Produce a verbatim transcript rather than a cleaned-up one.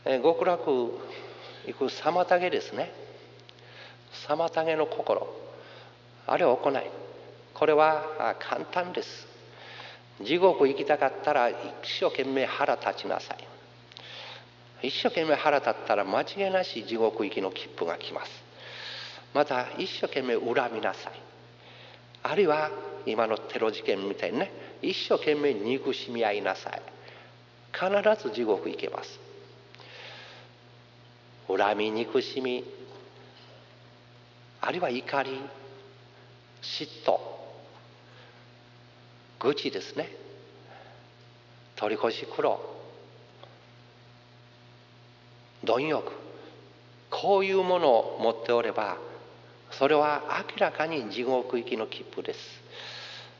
極楽行く妨げですね。妨げの心、あれを行い、これは簡単です。地獄行きたかったら一生懸命腹立ちなさい。一生懸命腹立ったら間違いなし地獄行きの切符が来ます。また一生懸命恨みなさい。あるいは今のテロ事件みたいにね、一生懸命憎しみ合いなさい。必ず地獄行けます。恨み、憎しみ、あるいは怒り、嫉妬、愚痴ですね、取り越し苦労、貪欲、こういうものを持っておれば、それは明らかに地獄行きの切符です。